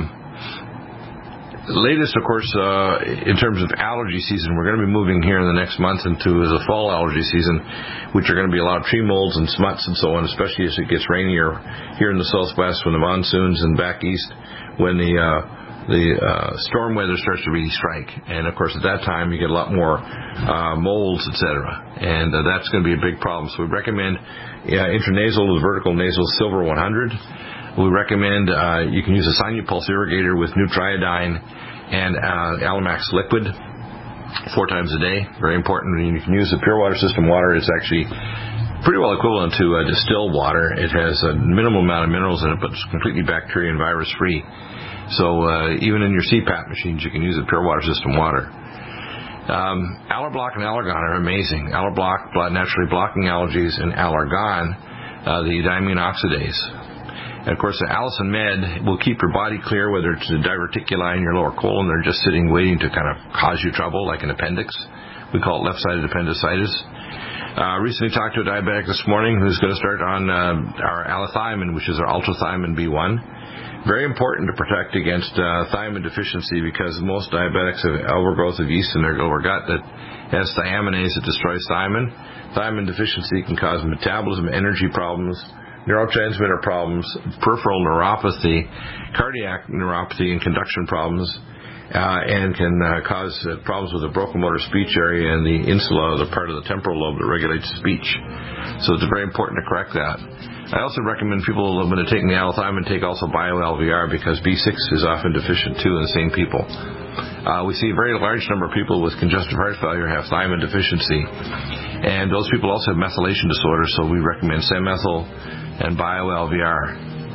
latest, of course, uh, in terms of allergy season, we're going to be moving here in the next month into the fall allergy season, which are going to be a lot of tree molds and smuts and so on, especially as it gets rainier here in the southwest when the monsoons and back east when the uh, the uh, storm weather starts to really strike. And, of course, at that time you get a lot more uh, molds, et cetera. And uh, that's going to be a big problem. So we recommend uh, intranasal with vertical nasal silver one hundred. We recommend uh, you can use a Sinupulse irrigator with Nutriodine and uh, Alamax liquid four times a day. Very important. You can use the pure water system water. It's actually pretty well equivalent to uh, distilled water. It has a minimal amount of minerals in it, but it's completely bacteria and virus free. So uh, even in your C PAP machines, you can use the pure water system water. Um, Allerblock and Allergon are amazing. Allerblock, naturally blocking allergies, and Allergon, uh, the diamine oxidase. And of course, the Allison Med will keep your body clear, whether it's the diverticuli in your lower colon, they're just sitting waiting to kind of cause you trouble, like an appendix. We call it left-sided appendicitis. Uh, recently talked to a diabetic this morning who's going to start on uh, our allothiomin, which is our ultrathiamine B one. Very important to protect against uh, thiamine deficiency because most diabetics have overgrowth of yeast in their lower gut that has thiaminase that destroys thiamine. Thiamine deficiency can cause metabolism, energy problems, neurotransmitter problems, peripheral neuropathy, cardiac neuropathy, and conduction problems, uh, and can uh, cause uh, problems with the broken motor speech area and the insula, the part of the temporal lobe that regulates speech. So it's very important to correct that. I also recommend people, when they're taking the allothiomin, take also Bio-L V R because B six is often deficient too in the same people. Uh, we see a very large number of people with congestive heart failure have thiamine deficiency, and those people also have methylation disorder, so we recommend Samethyl and Bio-L V R.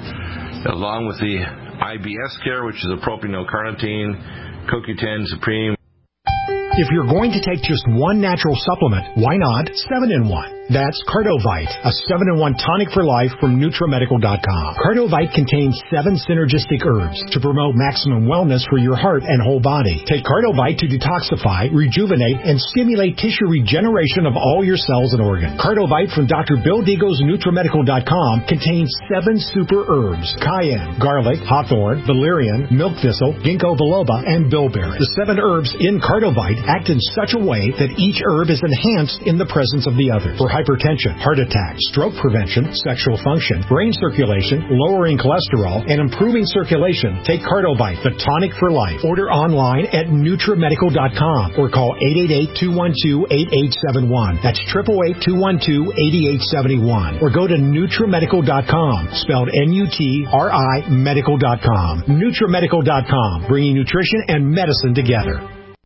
Along with the I B S care, which is a propionyl carnitine, C O Q ten Supreme. If you're going to take just one natural supplement, why not seven in one? That's Cardovite, a seven in one tonic for life from NutriMedical dot com. Cardovite contains seven synergistic herbs to promote maximum wellness for your heart and whole body. Take Cardovite to detoxify, rejuvenate, and stimulate tissue regeneration of all your cells and organs. Cardovite from Doctor Bill Deagle's NutriMedical dot com contains seven super herbs: cayenne, garlic, hawthorn, valerian, milk thistle, ginkgo biloba, and bilberry. The seven herbs in Cardovite act in such a way that each herb is enhanced in the presence of the others. For hypertension, heart attack, stroke prevention, sexual function, brain circulation, lowering cholesterol, and improving circulation, take Cardovite, the tonic for life. Order online at NutriMedical dot com or call eight eight eight, two one two, eight eight seven one. That's eight eight eight, two one two, eight eight seven one. Or go to NutriMedical dot com, spelled N U T R I medical dot com. NutriMedical dot com, bringing nutrition and medicine together.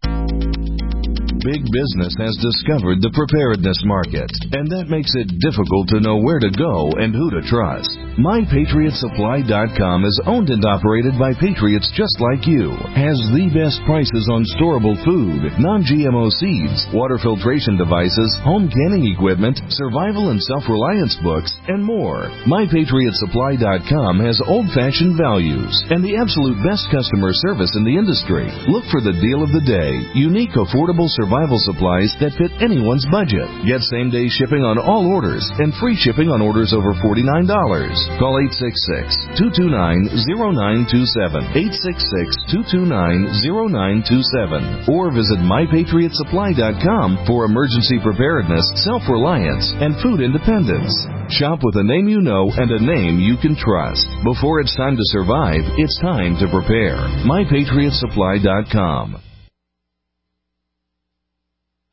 Big business has discovered the preparedness market, and that makes it difficult to know where to go and who to trust. My Patriot Supply dot com is owned and operated by patriots just like you, has the best prices on storable food, non-G M O seeds, water filtration devices, home canning equipment, survival and self-reliance books, and more. My Patriot Supply dot com has old-fashioned values and the absolute best customer service in the industry. Look for the deal of the day, unique, affordable survival supplies that fit anyone's budget. Get same-day shipping on all orders and free shipping on orders over forty-nine dollars. Call eight six six, two two nine, zero nine two seven, eight six six, two two nine, zero nine two seven, or visit My Patriot Supply dot com for emergency preparedness, self-reliance, and food independence. Shop with a name you know and a name you can trust. Before it's time to survive, it's time to prepare. My Patriot Supply dot com.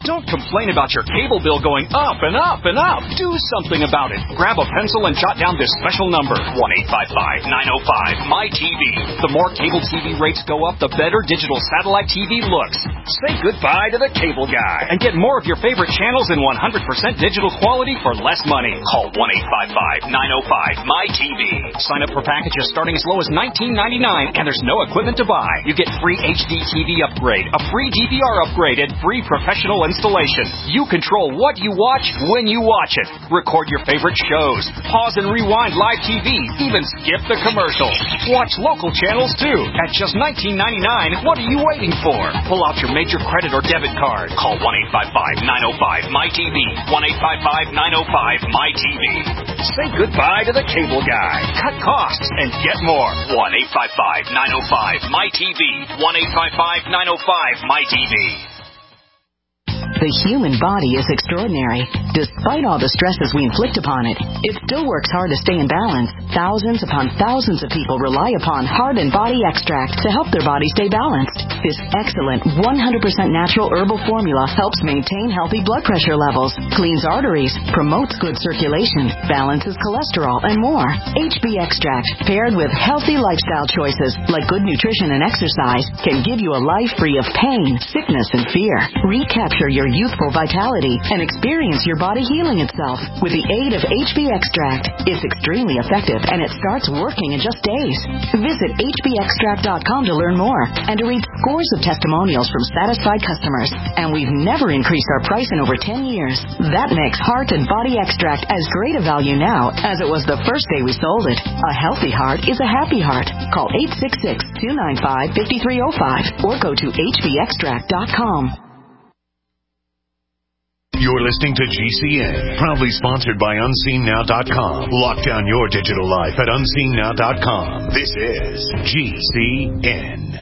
Don't complain about your cable bill going up and up and up. Do something about it. Grab a pencil and jot down this special number, one eight five five, nine oh five, M Y T V. The more cable T V rates go up, the better digital satellite T V looks. Say goodbye to the cable guy and get more of your favorite channels in one hundred percent digital quality for less money. Call one eight five five, nine oh five, M Y T V. Sign up for packages starting as low as nineteen ninety-nine, and there's no equipment to buy. You get free H D T V upgrade, a free D V R upgrade, and free professional installation. You control what you watch when you watch it. Record your favorite shows. Pause and rewind live T V. Even skip the commercials. Watch local channels too. At just nineteen ninety-nine, what are you waiting for? Pull out your major credit or debit card. Call one eight five five, nine oh five, M Y T V. one eight five five, nine oh five, M Y T V. Say goodbye to the cable guy. Cut costs and get more. one eight five five, nine oh five, M Y T V. one eight five five, nine oh five, M Y T V. The human body is extraordinary. Despite all the stresses we inflict upon it, it still works hard to stay in balance. Thousands upon thousands of people rely upon Heart and Body Extract to help their body stay balanced. This excellent one hundred percent natural herbal formula helps maintain healthy blood pressure levels, cleans arteries, promotes good circulation, balances cholesterol, and more. H B Extract, paired with healthy lifestyle choices like good nutrition and exercise, can give you a life free of pain, sickness, and fear. Recapture your youthful vitality and experience your body healing itself with the aid of H B Extract. It's extremely effective and it starts working in just days. Visit H B extract dot com to learn more and to read scores of testimonials from satisfied customers. And we've never increased our price in over ten years. That makes Heart and Body Extract as great a value now as it was the first day we sold it. A healthy heart is a happy heart. Call eight six six, two nine five, five three zero five or go to H B extract dot com. You're listening to G C N, proudly sponsored by unseen now dot com. Lock down your digital life at unseen now dot com. This is G C N.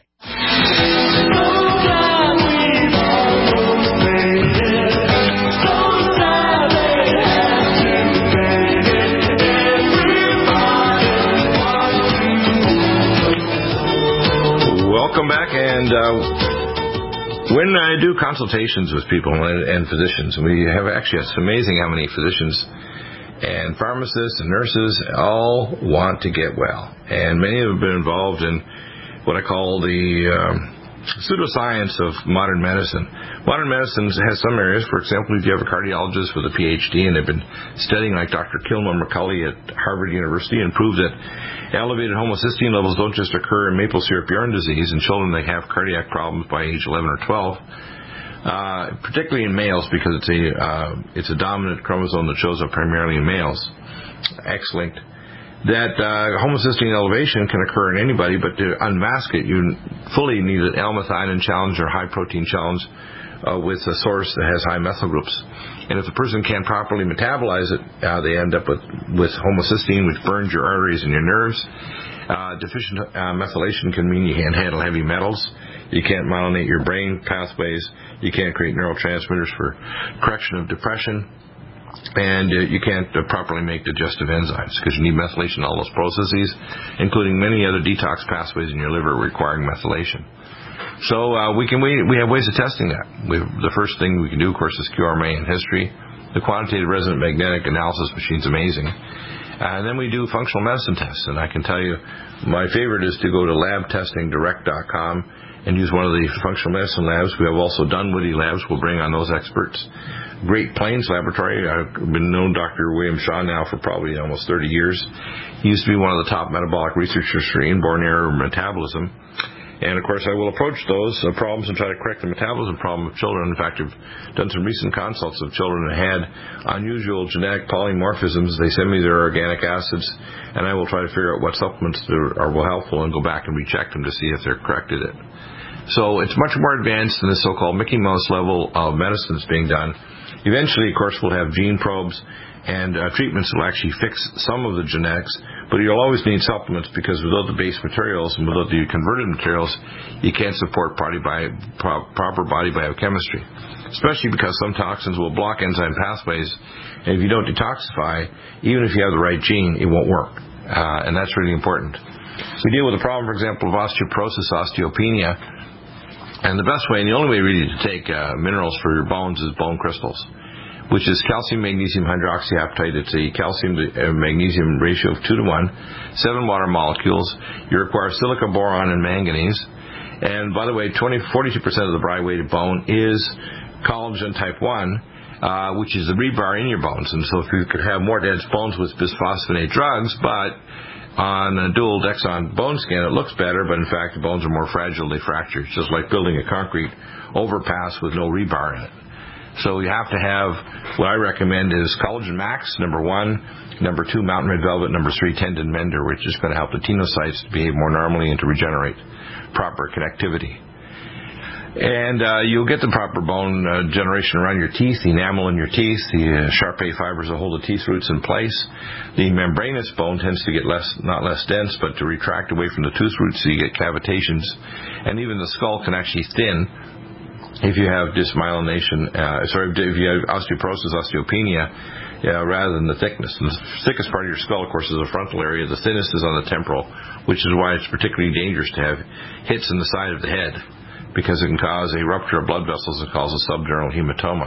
Welcome back, and uh, when I do consultations with people and, and physicians, we have actually, it's amazing how many physicians and pharmacists and nurses all want to get well. And many have been involved in what I call the um, pseudoscience of modern medicine. Modern medicine has some areas, for example, if you have a cardiologist with a P H D and they've been studying like Doctor Kilmer McCulley at Harvard University and proved that elevated homocysteine levels don't just occur in maple syrup urine disease in children that have cardiac problems by age eleven or twelve, uh, particularly in males because it's a uh, it's a dominant chromosome that shows up primarily in males, X-linked. That uh, homocysteine elevation can occur in anybody, but to unmask it, you fully need an L-methionine challenge or high-protein challenge uh, with a source that has high methyl groups. And if the person can't properly metabolize it, uh, they end up with, with homocysteine, which burns your arteries and your nerves. Uh, deficient uh, methylation can mean you can't handle heavy metals. You can't myelinate your brain pathways. You can't create neurotransmitters for correction of depression. And uh, you can't uh, properly make digestive enzymes because you need methylation in all those processes, including many other detox pathways in your liver requiring methylation. So uh, we can we, we have ways of testing that. We, the first thing we can do, of course, is Q R M A and history. The quantitative resonant magnetic analysis machine is amazing. Uh, and then we do functional medicine tests. And I can tell you, my favorite is to go to lab testing direct dot com and use one of the functional medicine labs. We have also Dunwoody Labs. We'll bring on those experts. Great Plains Laboratory. I've been known Doctor William Shaw now for probably almost thirty years. He used to be one of the top metabolic researchers for inborn error metabolism. And, of course, I will approach those uh, problems and try to correct the metabolism problem of children. In fact, I've done some recent consults of children that had unusual genetic polymorphisms. They send me their organic acids, and I will try to figure out what supplements are helpful and go back and recheck them to see if they're corrected it. So it's much more advanced than the so-called Mickey Mouse level of medicine that's being done. Eventually, of course, we'll have gene probes and uh, treatments that will actually fix some of the genetics, but you'll always need supplements because without the base materials and without the converted materials, you can't support body bio, pro, proper body biochemistry, especially because some toxins will block enzyme pathways, and if you don't detoxify, even if you have the right gene, it won't work, uh, and that's really important. We deal with the problem, for example, of osteoporosis, osteopenia, And the best way, and the only way really to take uh, minerals for your bones is bone crystals, which is calcium magnesium hydroxyapatite. It's a calcium to uh, magnesium ratio of two to one, seven water molecules. You require silica, boron, and manganese. And by the way, twenty, forty-two percent of the body weight of bone is collagen type one, uh, which is the rebar in your bones. And so if you could have more dense bones with bisphosphonate drugs, but on a dual Dexon bone scan, it looks better, but in fact the bones are more fragile, they fracture. It's just like building a concrete overpass with no rebar in it. So you have to have, what I recommend is Collagen Max, number one, number two, Mountain Red Velvet, number three, Tendon Mender, which is going to help the tenocytes to behave more normally and to regenerate proper connectivity. And uh, you'll get the proper bone uh, generation around your teeth, the enamel in your teeth, the uh, Sharpei fibers that hold the teeth roots in place. The membranous bone tends to get less, not less dense, but to retract away from the tooth roots, so you get cavitations. And even the skull can actually thin if you have dysmyelination, uh, sorry, if you have osteoporosis, osteopenia, uh, rather than the thickness. And the thickest part of your skull, of course, is the frontal area. The thinnest is on the temporal, which is why it's particularly dangerous to have hits in the side of the head, because it can cause a rupture of blood vessels and cause a subdural hematoma.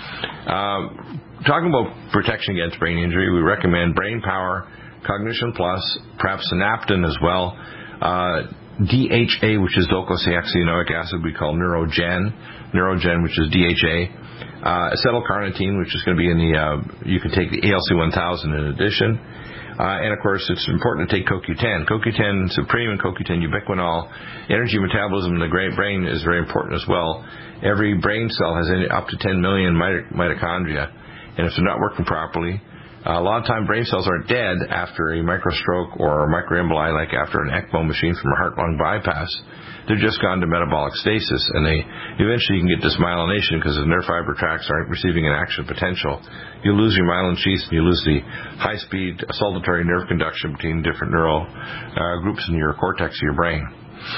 Uh, talking about protection against brain injury, we recommend Brain Power, Cognition Plus, perhaps Synaptin as well, uh, D H A, which is docosahexaenoic acid, we call Neurogen, Neurogen, which is D H A, uh, acetylcarnitine, which is going to be in the, uh, you can take the A L C one thousand in addition. Uh, and, of course, it's important to take C O Q ten. C O Q ten Supreme and C O Q ten Ubiquinol. Energy metabolism in the brain is very important as well. Every brain cell has up to ten million mitochondria. And if they're not working properly, uh, a lot of time brain cells aren't dead after a microstroke or a microemboli, like after an ECMO machine from a heart-lung bypass. They're just gone to metabolic stasis, and they eventually you can get dysmyelination because the nerve fiber tracts aren't receiving an action potential. You lose your myelin sheaths, and you lose the high-speed saltatory nerve conduction between different neural uh, groups in your cortex of your brain.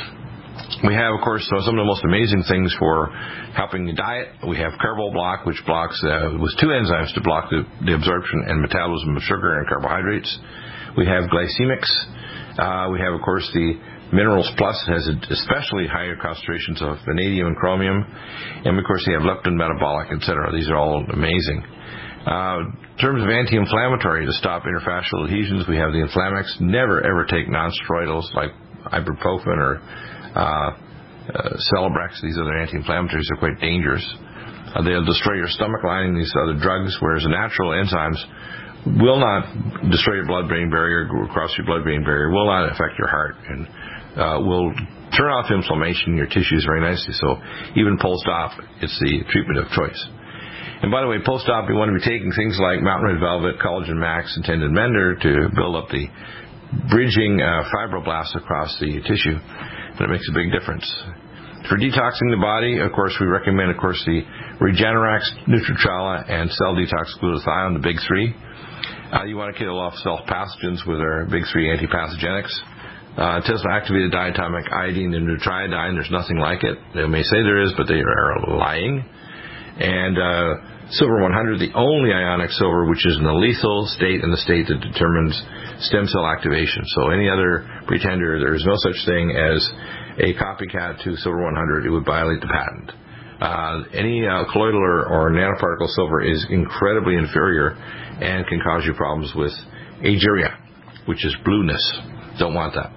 We have, of course, some of the most amazing things for helping the diet. We have Carboblock, which blocks uh, with two enzymes to block the, the absorption and metabolism of sugar and carbohydrates. We have Glycemics. Uh, we have, of course, the Minerals Plus has especially higher concentrations of vanadium and chromium. And, of course, you have leptin, metabolic, et cetera. These are all amazing. Uh, in terms of anti-inflammatory, to stop interfascial adhesions, we have the Inflamex. Never, ever take non-steroidals like ibuprofen or uh, uh, Celebrex. These other anti-inflammatories are quite dangerous. Uh, they'll destroy your stomach lining, these other drugs, whereas the natural enzymes will not destroy your blood-brain barrier, go across your blood-brain barrier, will not affect your heart, and uh, will turn off inflammation in your tissues very nicely. So even post-op, it's the treatment of choice. And by the way, post-op, you want to be taking things like Mountain Red Velvet, Collagen Max, and Tendon Mender to build up the bridging uh, fibroblasts across the tissue. And it makes a big difference. For detoxing the body, of course, we recommend, of course, the Regenerax, Nutritrala, and Cell Detox Glutathione, the big three. Uh, you want to kill off self-pathogens with our big three antipathogenics. Uh, Tesla-activated diatomic iodine and nutriodine, there's nothing like it. They may say there is, but they are lying. And uh, Silver one hundred, the only ionic silver which is in the lethal state and the state that determines stem cell activation. So any other pretender, there is no such thing as a copycat to Silver one hundred. It would violate the patent. Uh, any uh, colloidal or, or nanoparticle silver is incredibly inferior and can cause you problems with ageria, which is blueness. Don't want that.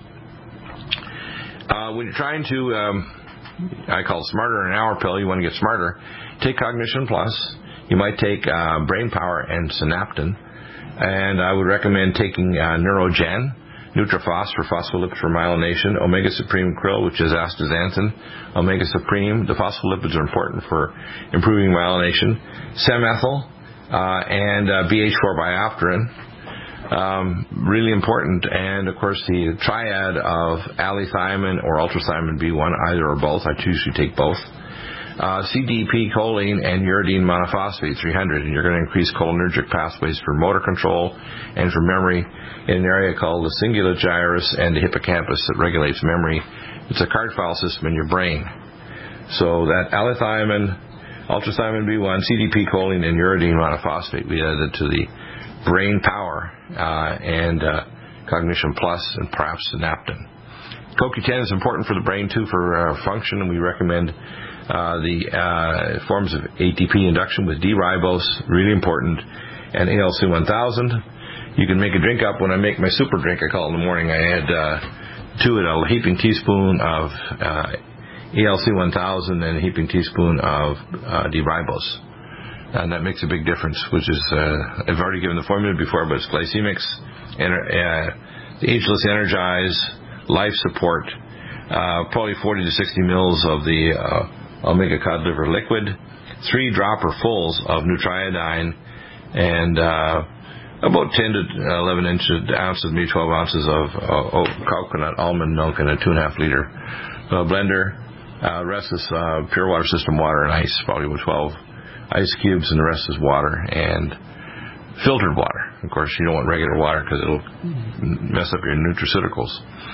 Uh, when you're trying to, um, I call it smarter an hour pill, you want to get smarter, take Cognition Plus. You might take uh, Brain Power and Synaptin. And I would recommend taking uh, Neurogen, Nutrifos for phospholipids for myelination, Omega Supreme Krill, which is astaxanthin, Omega Supreme. The phospholipids are important for improving myelination. Semethyl uh, and uh, B H four biopterin. Um, really important. And, of course, the triad of allithiamine or ultrathymine B one, either or both. I usually take both. Uh, C D P choline and uridine monophosphate three hundred, and you're going to increase cholinergic pathways for motor control and for memory in an area called the cingulate gyrus and the hippocampus that regulates memory. It's a card file system in your brain. So that allithiamine, ultrathymine B one, C D P choline, and uridine monophosphate, we added to the Brain Power uh, and uh, Cognition Plus and perhaps Synaptin. C O Q ten is important for the brain, too, for uh, function, and we recommend uh, the uh, forms of A T P induction with D-ribose, really important, and A L C one thousand. You can make a drink up. When I make my super drink, I call it in the morning, I add uh, to it a heaping teaspoon of uh, A L C one thousand and a heaping teaspoon of uh, D-ribose. And that makes a big difference, which is, uh, I've already given the formula before, but it's Glycemics, ener- uh, the Ageless Energize, Life Support, uh, probably forty to sixty mils of the uh, omega cod liver liquid, three dropper fulls of Nutriodine, and uh, about ten to eleven inches, ounces, maybe twelve ounces of uh, coconut almond milk in a two and a half liter uh, blender. Uh, the rest is uh, pure water system water and ice, probably with twelve ice cubes, and the rest is water and filtered water. Of course, you don't want regular water because it'll mess up your nutraceuticals.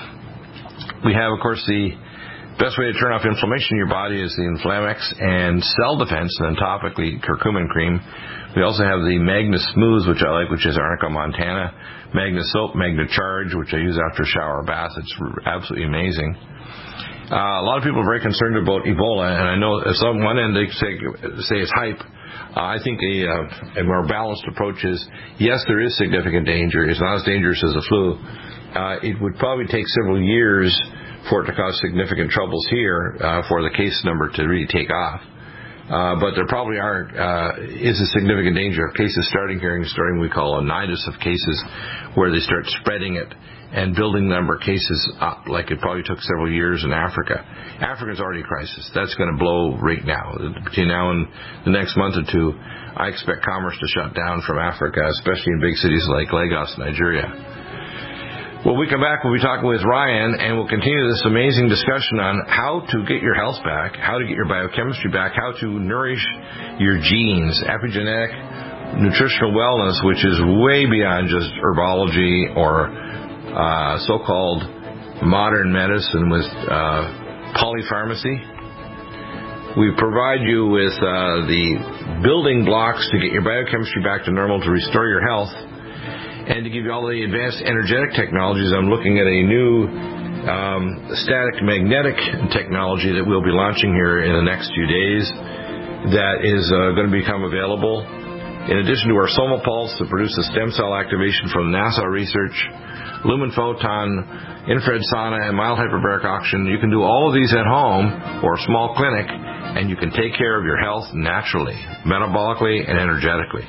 We have, of course, the best way to turn off inflammation in your body is the Inflamex and Cell Defense, and then topically curcumin cream. We also have the Magna Smooth, which I like, which is Arnica montana, Magna Soap, Magna Charge, which I use after a shower or bath. It's absolutely amazing. Uh, a lot of people are very concerned about Ebola, and I know at some one end they say, say it's hype. Uh, I think a, uh, a more balanced approach is, yes, there is significant danger. It's not as dangerous as the flu. Uh, it would probably take several years for it to cause significant troubles here uh, for the case number to really take off. Uh, but there probably are uh, is a significant danger of cases starting here and starting we call a nidus of cases where they start spreading it and building the number of cases up like it probably took several years in Africa. Africa's already a crisis. That's going to blow right now. Between now and the next month or two, I expect commerce to shut down from Africa, especially in big cities like Lagos, Nigeria. When we come back, we'll be talking with Ryan, and we'll continue this amazing discussion on how to get your health back, how to get your biochemistry back, how to nourish your genes, epigenetic nutritional wellness, which is way beyond just herbology or uh, so-called modern medicine with uh, polypharmacy. We provide you with uh, the building blocks to get your biochemistry back to normal, to restore your health, and to give you all the advanced energetic technologies. I'm looking at a new um, static magnetic technology that we'll be launching here in the next few days that is uh, going to become available. In addition to our Soma Pulse that produces stem cell activation from NASA research, Lumen Photon, infrared sauna, and mild hyperbaric oxygen, you can do all of these at home or a small clinic, and you can take care of your health naturally, metabolically, and energetically.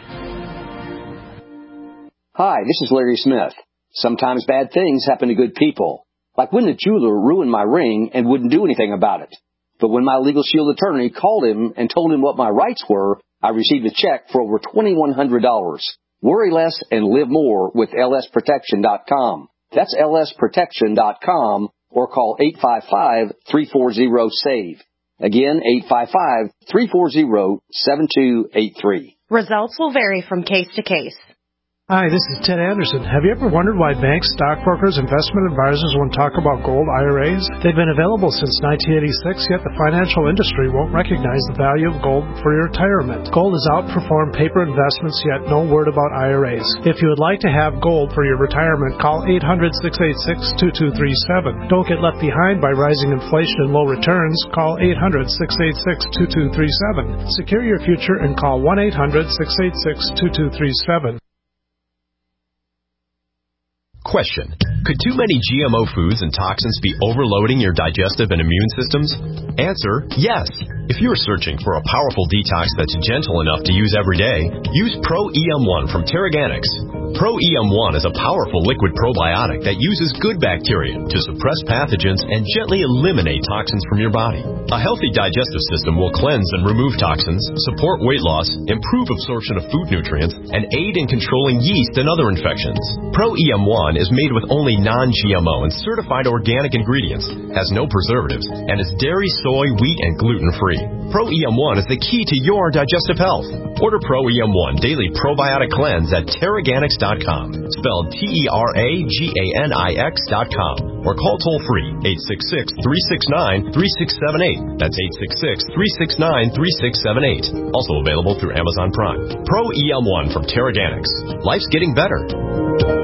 Hi, this is Larry Smith. Sometimes bad things happen to good people, like when the jeweler ruined my ring and wouldn't do anything about it. But when my Legal Shield attorney called him and told him what my rights were, I received a check for over twenty-one hundred dollars. Worry less and live more with L S protection dot com. That's L S protection dot com, or call eight five five, three four zero, SAVE. Again, eight five five, three four zero, seven two eight three. Results will vary from case to case. Hi, this is Ted Anderson. Have you ever wondered why banks, stockbrokers, investment advisors won't talk about gold I R As? They've been available since nineteen eighty-six, yet the financial industry won't recognize the value of gold for your retirement. Gold has outperformed paper investments, yet no word about I R As. If you would like to have gold for your retirement, call eight hundred, six eight six, two two three seven. Don't get left behind by rising inflation and low returns. Call eight hundred, six eight six, two two three seven. Secure your future and call one eight hundred, six eight six, two two three seven. Question. Could too many G M O foods and toxins be overloading your digestive and immune systems? Answer, yes. If you are searching for a powerful detox that's gentle enough to use every day, use Pro E M one from Terraganics. Pro E M one is a powerful liquid probiotic that uses good bacteria to suppress pathogens and gently eliminate toxins from your body. A healthy digestive system will cleanse and remove toxins, support weight loss, improve absorption of food nutrients, and aid in controlling yeast and other infections. Pro E M one is made with only non-G M O and certified organic ingredients, has no preservatives, and is dairy, soy, wheat, and gluten-free. Pro E M one is the key to your digestive health. Order Pro E M one Daily Probiotic Cleanse at Terraganics dot com, spelled T E R A G A N I X dot com, or call toll-free eight six six, three six nine, three six seven eight. That's eight six six, three six nine, three six seven eight. Also available through Amazon Prime. Pro E M one from Terraganics. Life's getting better.